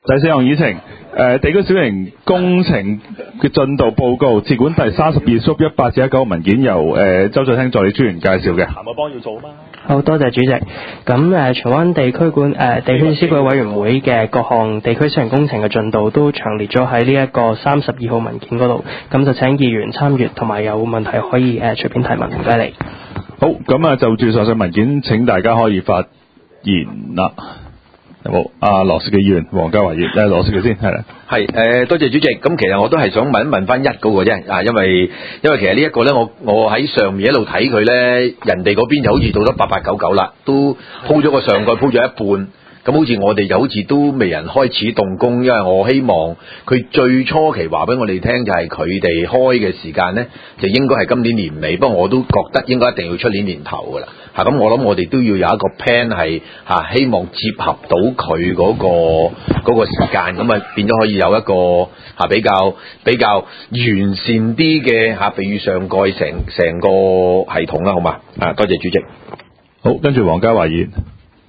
第四項議程，地區小型工程嘅進度報告，接管第32縮18至19文件，由周振興助理專員介紹嘅。 譚愛邦要做啊嘛。 好，多謝主席。咁荃灣地區施工委員會嘅各項地區小型工程嘅進度都詳列咗喺呢一個32號文件嗰度，咁就請議員參閱，同埋有問題可以隨便提問，唔該你。 好，咁就住上述文件，請大家可以發言啦。有冇羅氏嘅議員黃家華議員？羅氏嘅先係啦。 係多謝主席。咁其實我都係想問翻一嗰個啫，因為其實呢一個咧，我喺上面一路睇佢咧，人哋嗰邊就好似做得8899啦，都鋪咗個上蓋鋪咗一半。咁好似我哋就好似都未人開始動工，因為我希望佢最初期話俾我哋聽就係佢哋開嘅時間呢，就應該係今年年尾，不過我都覺得應該一定要出年年頭噶啦。咁我諗我哋都要有一個 plan 係希望接合到佢嗰個時間，咁啊變咗可以有一個比較完善啲嘅比喻上蓋成個系統啦，好嘛？多謝主席。 好，跟住黃家華議員。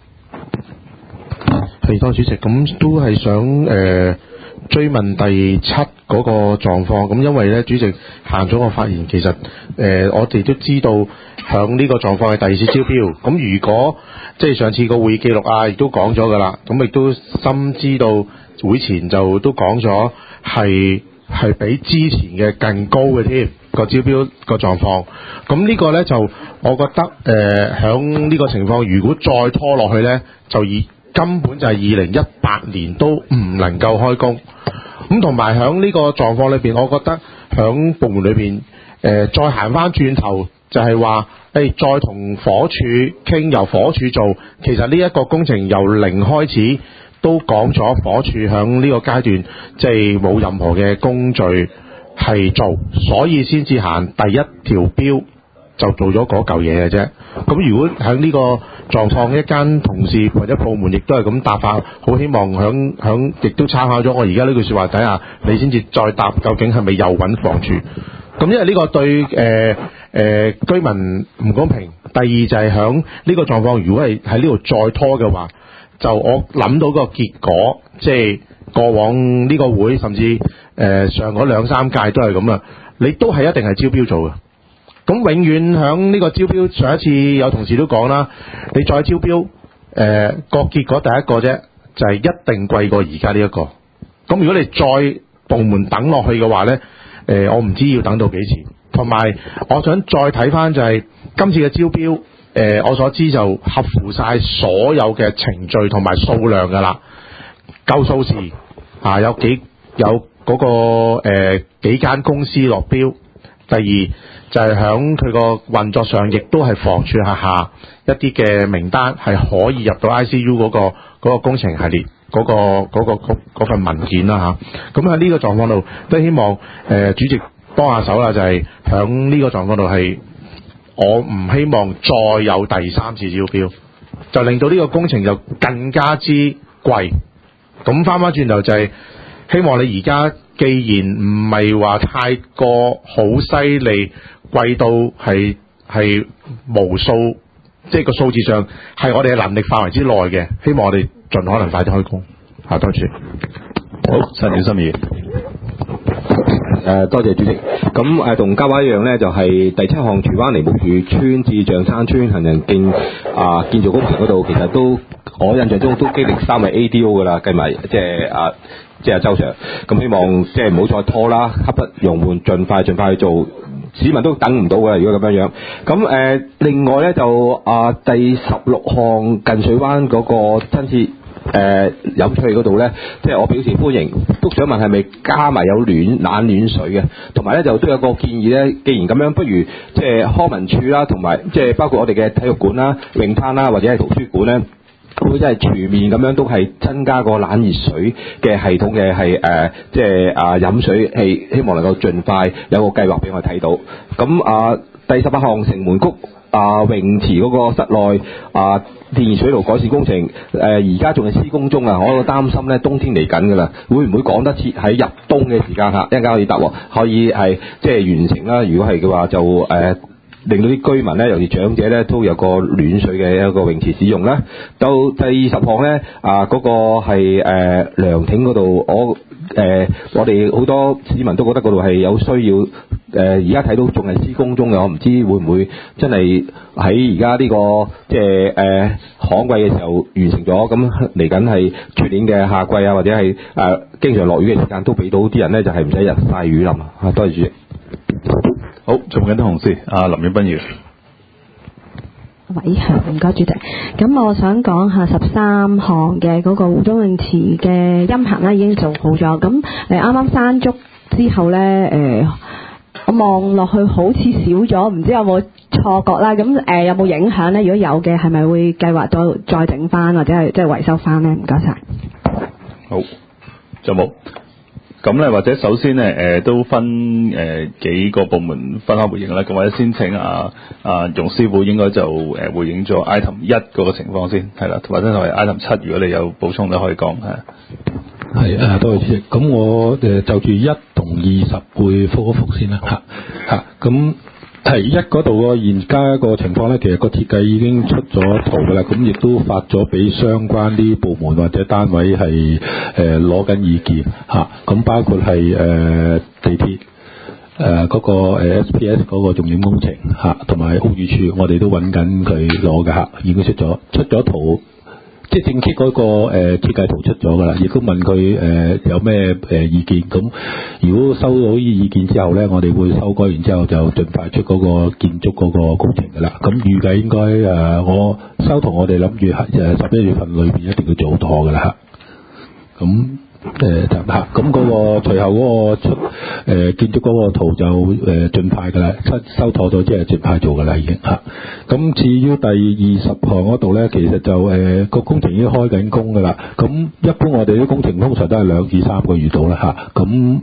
係，多謝主席。咁都係想追問第7嗰個狀況。咁因為咧，主席限咗我發言，其實我哋都知道響呢個狀況係第二次招標。咁如果即係上次個會議記錄亦都講咗㗎啦。咁亦都深知道會前就都講咗係比之前嘅更高嘅添個招標個狀況。咁呢個咧就我覺得響呢個情況，如果再拖落去咧，就根本就係2018年都唔能夠開工。咁同埋響呢個狀況裏邊，我覺得響部門裏邊再行翻轉頭就係話再同火署傾，由火署做。其實呢一個工程由零開始都講咗，火署響呢個階段即係冇任何嘅工序係做，所以先至行第一條標就做咗嗰嚿嘢嘅啫。咁如果喺呢個狀況，一間同事或者部門亦都係咁答法，好希望響亦都參考咗我而家呢句說話底下，你先至再答究竟係咪又揾房署。咁因為呢個對居民唔公平。第二就係響呢個狀況，如果係喺呢度再拖嘅話，就我諗到個結果，即係過往呢個會甚至上嗰2-3屆都係咁啦，你都係一定係招標做嘅。咁永遠響呢個招標，上一次有同事都講啦，你再招標個結果第一個啫，就係一定貴過而家呢一個。咁如果你再部門等落去嘅話呢，我唔知要等到幾時。同埋我想再睇翻就係今次嘅招標，我所知就合乎晒所有嘅程序同埋數量噶啦，夠數字有嗰個幾間公司落標。第二就係響佢個運作上，亦都係房署下一啲嘅名單係可以入到 ICU 嗰個工程系列嗰份文件啦嚇。咁喺呢個狀況度都希望主席幫下手啦，就係響呢個狀況度係我唔希望再有第3次招標，就令到呢個工程就更加之貴。咁翻轉頭就係希望你而家既然唔係話太過好犀利，貴到係無數，即係個數字上係我哋嘅能力範圍之內嘅，希望我哋盡可能快啲開工。多謝。 好，陳小心意。 多謝主席。咁同嘉華一樣呢，就係第7項荃灣梨木樹村至象山村行人徑建造工程嗰度，其實都我印象中都經歷3位 ADO 噶啦，計埋即係周 Sir。咁希望即係唔好再拖啦，刻不容緩，盡快去做。市民都等唔到㗎啦，如果咁樣樣。咁另外呢，就第16項近水灣嗰個親切飲水嗰度呢，即係我表示歡迎，都想問係咪加埋有冷暖水嘅，同埋呢就都有個建議呢，既然咁樣，不如即係康文署啦，同埋即係包括我哋嘅體育館啦、泳灘啦，或者係圖書館呢，會真係全面咁樣都係增加個冷熱水嘅系統嘅係即係飲水器，希望能夠盡快有個計劃俾我睇到。咁第18項城門谷泳池嗰個室內電熱水爐改善工程，而家仲係施工中啊！我擔心咧冬天嚟緊㗎啦，會唔會趕得切喺入冬嘅時間一陣間可以答喎？可以係即係完成啦。如果係嘅話，就令到啲居民咧，尤其長者咧，都有個暖水嘅一個泳池使用啦。到第20項咧，嗰個係涼亭嗰度，我哋好多市民都覺得嗰度係有需要。而家睇到仲係施工中嘅，我唔知會唔會真係喺而家呢個即係旱季嘅時候完成咗，咁嚟緊係出年嘅夏季啊，或者係經常落雨嘅時間，都俾到啲人咧就係唔使日曬雨淋啊！多謝主席。 好，仲緊啲同事，林婉彬議員。 喂，唔該主席。咁我想講下13項嘅嗰個湖中泳池嘅音頻咧已經做好咗。咁啱啱山竹之後咧，我望落去好似少咗，唔知有冇錯覺啦。咁有冇影響咧？如果有嘅，係咪會計劃再整翻，或者係即係維修翻咧？唔該晒。 好，仲有冇？咁咧，或者首先咧，都分幾個部門分開回應啦。咁或者先請容師傅應該就回應咗 item 1嗰個情況先，係啦，或者係 item 7，如果你有補充，你可以講係。 係多謝主席。咁我就住1同20會復一復先啦。咁係1嗰度個現家個情況咧，其實個設計已經出咗圖㗎啦，咁亦都發咗俾相關啲部門或者單位係攞緊意見嚇。咁包括係地鐵嗰個SPS 嗰個重點工程嚇，同埋屋宇署，我哋都揾緊佢攞嘅嚇，已經出咗圖。即係正式嗰個設計圖出咗㗎啦，亦都問佢有咩意見。咁如果收到呢意見之後咧，我哋會修改完之後就盡快出嗰個建築嗰個工程㗎啦。咁預計應該我收圖，我哋諗住11月份裏邊一定要做妥㗎啦嚇。咁咁嗰個隨後嗰個出建築嗰個圖就盡快㗎啦，收妥咗之後盡快做㗎啦已經嚇。咁至於第20項嗰度咧，其實就個工程已經開緊工㗎啦。咁一般我哋啲工程通常都係2至3個月到啦嚇。咁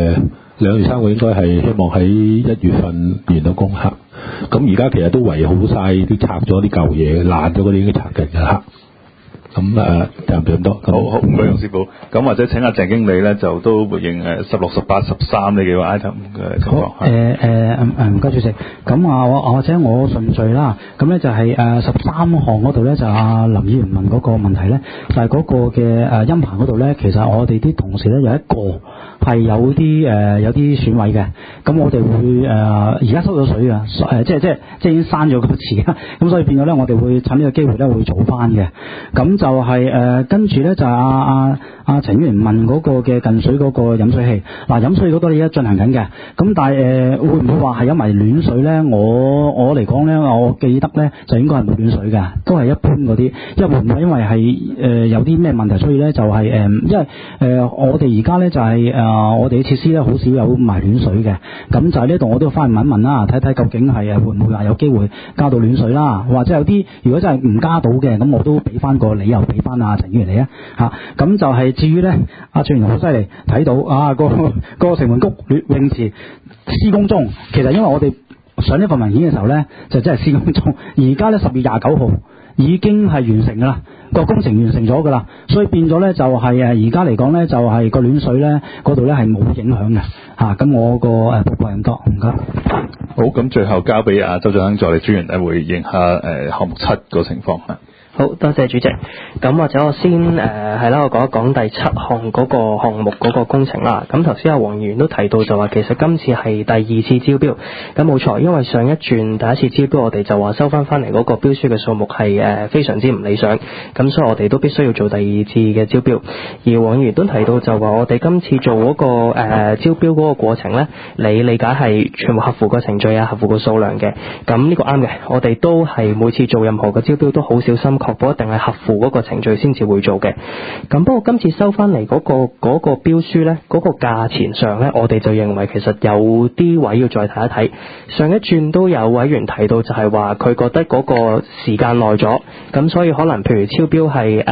2至3個應該係希望喺1月份完到工嚇。咁而家其實都圍好晒啲拆咗啲舊嘢，爛咗嗰啲已經拆緊㗎啦。咁就唔咁多。 好，唔該容師傅。咁或者請阿鄭經理咧，就都回應16、18、13呢幾個 item 嘅情況。 唔該主席。咁或者我順序啦。咁咧就係13項嗰度咧，就林議員問嗰個問題咧，就係嗰個嘅音頻嗰度咧，其實我哋啲同事咧有一個係有啲損毀嘅。咁我哋會而家收咗水啊，即係已經刪咗個詞啦。咁所以變咗咧，我哋會趁呢個機會咧會做翻嘅。咁就係跟住咧就係阿陳議員問嗰個嘅近水嗰個飲水器，飲水嗰度而家進行緊嘅。咁但係會唔會話係有埋暖水咧？我嚟講咧，我記得咧就應該係冇暖水嘅，都係一般嗰啲。因為係有啲咩問題，所以咧就係因為我哋而家咧就係我哋嘅設施咧好少有埋暖水嘅。咁就係呢度我都翻去問一問啦，睇睇究竟係會唔會話有機會加到暖水啦，或者有啲如果真係唔加到嘅，咁我都俾翻個理由俾翻阿陳議員嚟啊嚇。咁就係至於咧，阿陳議員好犀利，睇到個城門谷泳池施工中，其實因為我哋上呢份文件嘅時候咧，就真係施工中。而家咧10月29號已經係完成㗎啦，個工程完成咗㗎啦，所以變咗咧就係而家嚟講咧就係個暖水咧嗰度咧係冇影響嘅嚇。咁我個報告係咁多，唔該。 好，咁最後交俾周振亨助理專員咧回應下項目7個情況嚇。 好多謝主席。咁或者我先我講一講第7項嗰個項目嗰個工程啦。咁頭先阿黃議員都提到就話，其實今次係第2次招標。咁冇錯，因為上一轉第一次招標，我哋就話收翻嚟嗰個標書嘅數目係非常之唔理想。咁所以我哋都必須要做第2次嘅招標。而黃議員都提到就話，我哋今次做嗰個招標嗰個過程咧，你理解係全部合乎個程序啊，合乎個數量嘅。咁呢個啱嘅，我哋都係每次做任何嘅招標都好小心，確保一定係合乎嗰個程序先至會做嘅。咁不過今次收翻嚟嗰個標書呢，嗰個價錢上呢，我哋就認為其實有啲位要再睇一睇。上一轉都有委員提到就係話佢覺得嗰個時間耐咗，咁所以可能譬如超標係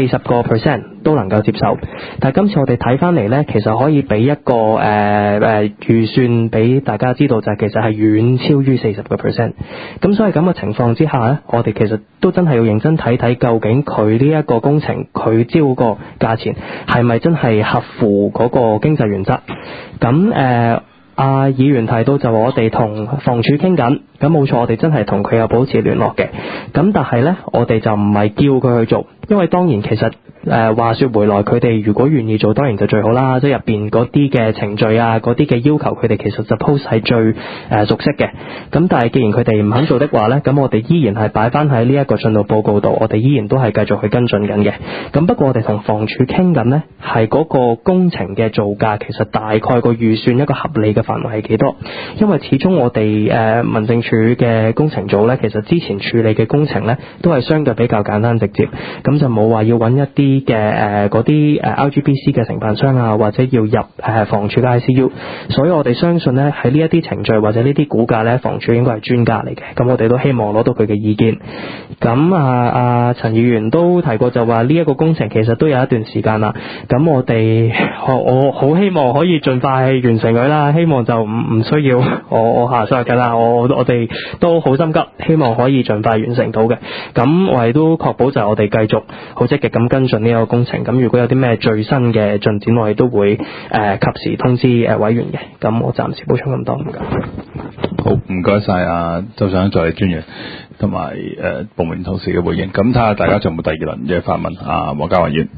40% 都能夠接受。但係今次我哋睇翻嚟呢，其實可以俾一個預算俾大家知道，就係其實係遠超於40%。咁所以咁嘅情況之下呢，我哋其實都真係要認真睇睇究竟佢呢一個工程佢招個價錢係咪真係合乎嗰個經濟原則。咁議員提到就話我哋同房署傾緊，咁冇錯，我哋真係同佢有保持聯絡嘅。咁但係呢，我哋就唔係叫佢去做，因為當然其實話說回來，佢哋如果願意做，當然就最好啦。即係入邊嗰啲嘅程序啊，嗰啲嘅要求，佢哋其實就 suppose 係最熟悉嘅。咁但係既然佢哋唔肯做的話呢，咁我哋依然係擺翻喺呢一個進度報告度，我哋依然都係繼續去跟進緊嘅。咁不過我哋同房署傾緊呢，係嗰個工程嘅造價，其實大概個預算一個合理嘅範圍係幾多？因為始終我哋民政處嘅工程組呢，其實之前處理嘅工程呢，都係相對比較簡單直接，咁就冇話要揾一啲嘅嗰啲LGBC 嘅承辦商啊，或者要入房署嘅 ICU， 所以我哋相信呢，喺呢一啲程序或者呢啲估價呢，房署應該係專家嚟嘅，咁我哋都希望攞到佢嘅意見。咁陳議員都提過就話呢一個工程其實都有一段時間啦，咁我好希望可以盡快完成佢啦，希望就唔需要我下收入緊啦，我哋都好心急，希望可以盡快完成到嘅。咁我哋都確保就係我哋繼續好積極咁跟進呢個工程，咁如果有啲咩最新嘅進展，我哋都會及時通知委員嘅。咁我暫時補充咁多，唔該。 好，唔該晒周生助理專員同埋部門同事嘅回應。咁睇下大家仲有冇第二輪嘅發問？黃家華議員。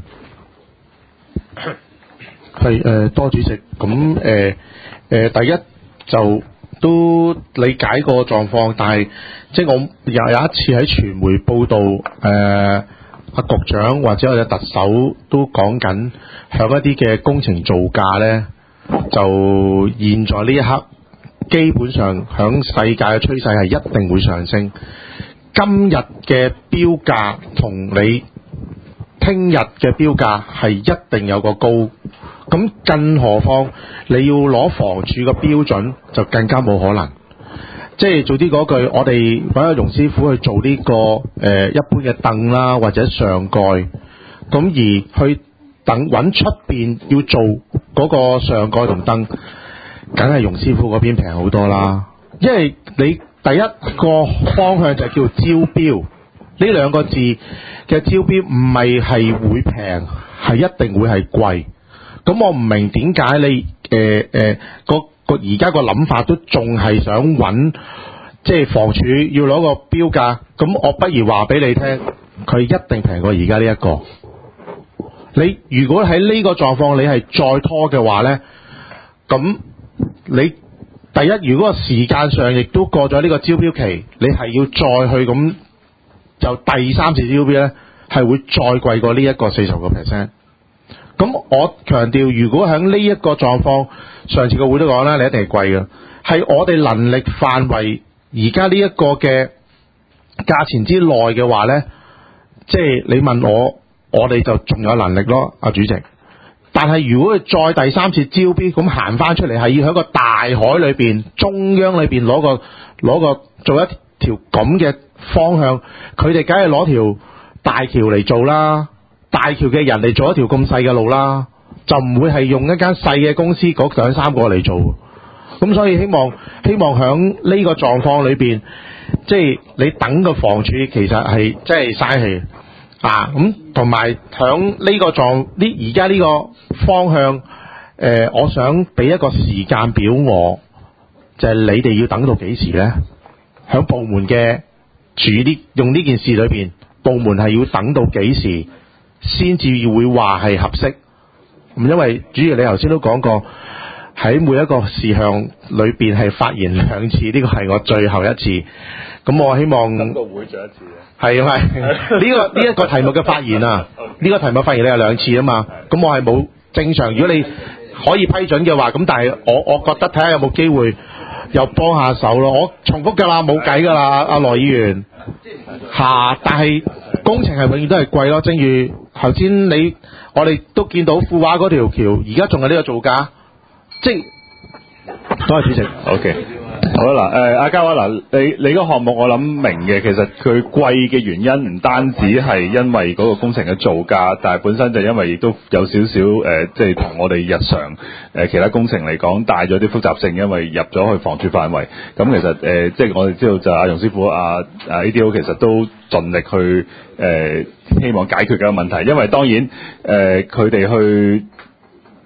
係多主席，咁第一就都理解個狀況，但係即係我有一次喺傳媒報道，阿局長或者我哋特首都講緊向一啲嘅工程造價呢，就現在呢一刻基本上響世界嘅趨勢係一定會上升。今日嘅標價同你聽日嘅標價係一定有個高，咁更何況你要攞房署嘅標準就更加冇可能。即係做啲嗰句，我哋揾阿容師傅去做呢個一般嘅凳啦，或者上蓋，咁而去揾出邊要做嗰個上蓋同凳，梗係容師傅嗰邊平好多啦。因為你第一個方向就叫招標，呢兩個字嘅招標唔係會平，係一定會係貴。咁我唔明點解你而家個諗法都仲係想揾，即係房署要攞個標價，咁我不如話俾你聽，佢一定平過而家呢一個。你如果喺呢個狀況你係再拖嘅話呢，咁你第一如果個時間上亦都過咗呢個招標期，你係要再去咁就第三次招標呢，係會再貴過呢一個40%。咁我強調，如果喺呢一個狀況，上次個會都講啦，你一定係貴嘅，係我哋能力範圍而家呢一個嘅價錢之內嘅話呢，即係你問我哋就仲有能力咯，阿主席。但係如果佢再第三次招標咁行翻出嚟，係要喺個大海裏邊、中央裏邊攞個做一條咁嘅方向，佢哋梗係攞條大橋嚟做啦。大橋嘅人嚟做一條咁細嘅路啦，就唔會係用一間細嘅公司嗰2、3個嚟做。咁所以希望響呢個狀況裏邊，即係你等個房署其實係即係嘥氣咁，同埋響呢個而家呢個方向，我想俾一個時間表我，就係你哋要等到幾時呢？響部門嘅用呢件事裏邊，部門係要等到幾時先至會話係合適？因為主要你頭先都講過，喺每一個事項裏邊係發言2次，呢個係我最後一次。咁我希望等個會再一次係呢一個題目嘅發言啊，呢個題目發言你有2次啊嘛。咁我係冇正常，如果你可以批准嘅話，咁但係我覺得睇下有冇機會又幫下手咯。我重複㗎啦，冇計㗎啦，阿羅議員但係工程係永遠都係貴咯。正如頭先我哋都見到富華嗰條橋，而家仲係呢個造價，即係多謝主席。 OK， 好啦，阿嘉華你個項目我諗明嘅，其實佢貴嘅原因唔單止係因為嗰個工程嘅造價，但係本身就因為亦都有少少即係同我哋日常其他工程嚟講帶咗啲複雜性，因為入咗去房署範圍。咁其實即係我哋知道就阿容師傅ADO 其實都盡力去希望解決嘅問題，因為當然佢哋去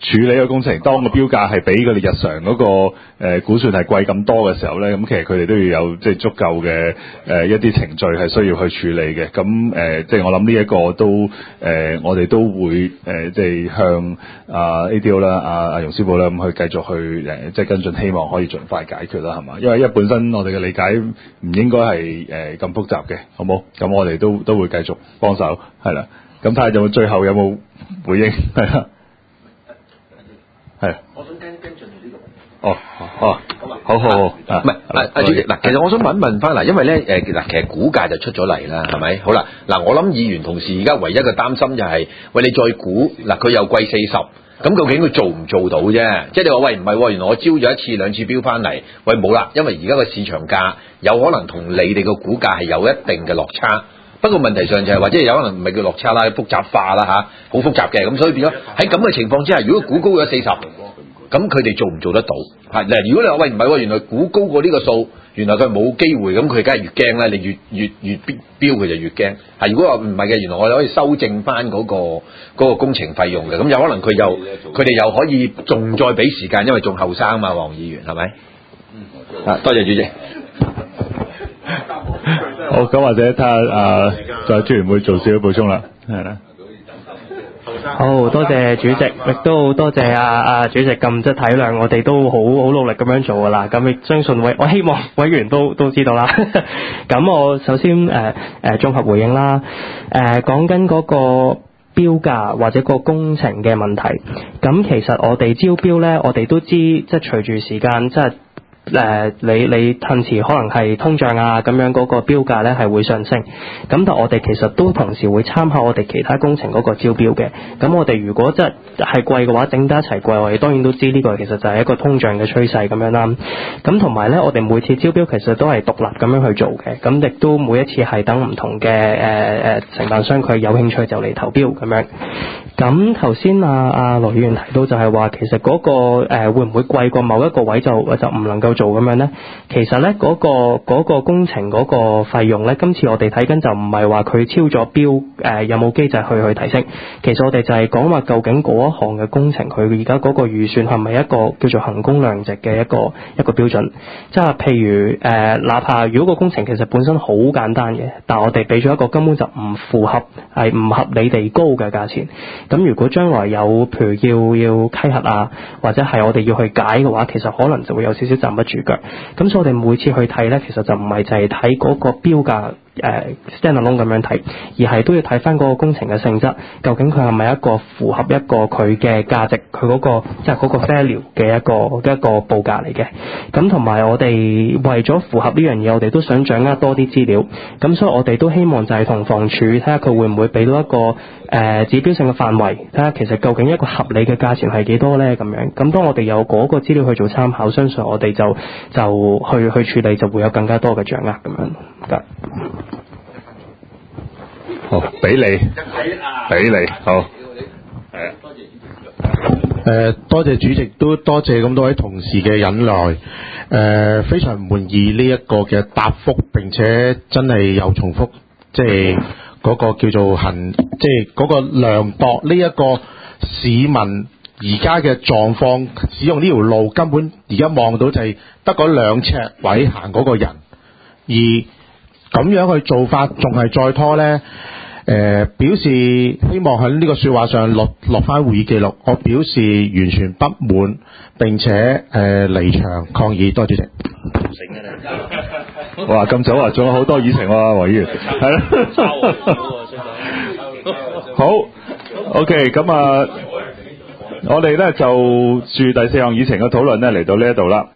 處理個工程，當個標價係比佢哋日常嗰個估算係貴咁多嘅時候咧，咁其實佢哋都要有即係足夠嘅一啲程序係需要去處理嘅。咁即係我諗呢一個都我哋都會即係向ADO 啦、阿容師傅啦咁去繼續去即係跟進，希望可以盡快解決啦，係嘛？因為本身我哋嘅理解唔應該係咁複雜嘅，好冇？咁我哋都會繼續幫手，係啦。咁睇下最後有冇回應，係啦。係， 我想跟進呢度。 好，唔係主席嗱，其實我想問翻嗱，因為咧其實估價就出咗嚟啦，係咪？好啦，嗱，我諗議員同事而家唯一嘅擔心就係，喂，你再估嗱，佢又貴40，咁究竟佢做唔做到啫？即係你話喂唔係喎，原來我招咗1次2次標翻嚟，喂冇啦，因為而家個市場價有可能同你哋個估價係有一定嘅落差。不過問題上就係或者有可能唔係叫落差啦，複雜化啦嚇，好複雜嘅，咁所以變咗喺咁嘅情況之下，如果估高咗40，咁佢哋做唔做得到？嗱，如果你話喂唔係喎，原來估高過呢個數，原來佢冇機會，咁佢梗係越驚啦，你越標佢就越驚。如果話唔係嘅，原來我哋可以修正翻嗰個工程費用嘅，咁有可能佢哋又可以仲再俾時間，因為仲後生嘛，黃議員係咪？多謝主席。 好，咁或者睇下再朱聯會做少少補充啦，係啦。 好多謝主席，亦都多謝主席咁即係體諒我哋都好努力咁樣做噶啦。咁亦相信我希望委員都知道啦。咁我首先綜合回應啦。講緊嗰個標價或者個工程嘅問題。咁其實我哋招標咧，我哋都知即係隨住時間即係。你褪遲可能係通脹啊，咁樣嗰個標價咧係會上升。咁但我哋其實都同時會參考我哋其他工程嗰個招標嘅。咁我哋如果即係貴嘅話，整得一齊貴，我哋當然都知呢個其實就係一個通脹嘅趨勢咁樣啦。咁同埋咧，我哋每次招標其實都係獨立咁樣去做嘅。咁亦都每一次係等唔同嘅承辦商佢有興趣就嚟投標咁樣。咁頭先羅議員提到就係話，其實嗰個會唔會貴過某一個位就唔能夠做咁樣呢？其實呢嗰個工程嗰個費用呢，今次我哋睇緊就唔係話佢超咗標有冇機制去提升。其實我哋就係講話究竟嗰一項嘅工程佢而家嗰個預算係咪一個叫做衡工量值嘅一個標準？即係譬如哪怕如果個工程其實本身好簡單嘅，但係我哋俾咗一個根本就唔符合係唔合理地高嘅價錢。咁如果將來有譬如要稽核啊，或者係我哋要去解嘅話，其實可能就會有少少站不住腳。咁所以我哋每次去睇呢，其實就唔係就係睇嗰個標價stand alone 咁樣睇，而係都要睇翻嗰個工程嘅性質，究竟佢係咪一個符合一個佢嘅價值，佢嗰個即係嗰個 value 嘅一個報價嚟嘅。咁同埋我哋為咗符合呢樣嘢，我哋都想掌握多啲資料。咁所以我哋都希望就係同房署睇下佢會唔會俾到一個指標性嘅範圍，睇下其實究竟一個合理嘅價錢係幾多呢？咁樣。咁當我哋有嗰個資料去做參考，相信我哋就去處理就會有更加多嘅掌握咁樣。 好，俾你，好， 多謝主席，都多謝咁多位同事嘅忍耐，非常滿意呢一個嘅答覆，並且真係有重複，即係嗰個叫做即係嗰個量度呢一個市民而家嘅狀況，使用呢條路根本而家望到就係得嗰2尺位行嗰個人，而咁樣去做法仲係再拖呢？表示希望喺呢個說話上落翻會議記錄，我表示完全不滿，並且離場抗議。多謝主席。 哇，咁早啊，仲有好多議程喎，黃議員，係啦。好 ，OK， 咁我哋咧就住第4項議程嘅討論咧嚟到呢一度啦。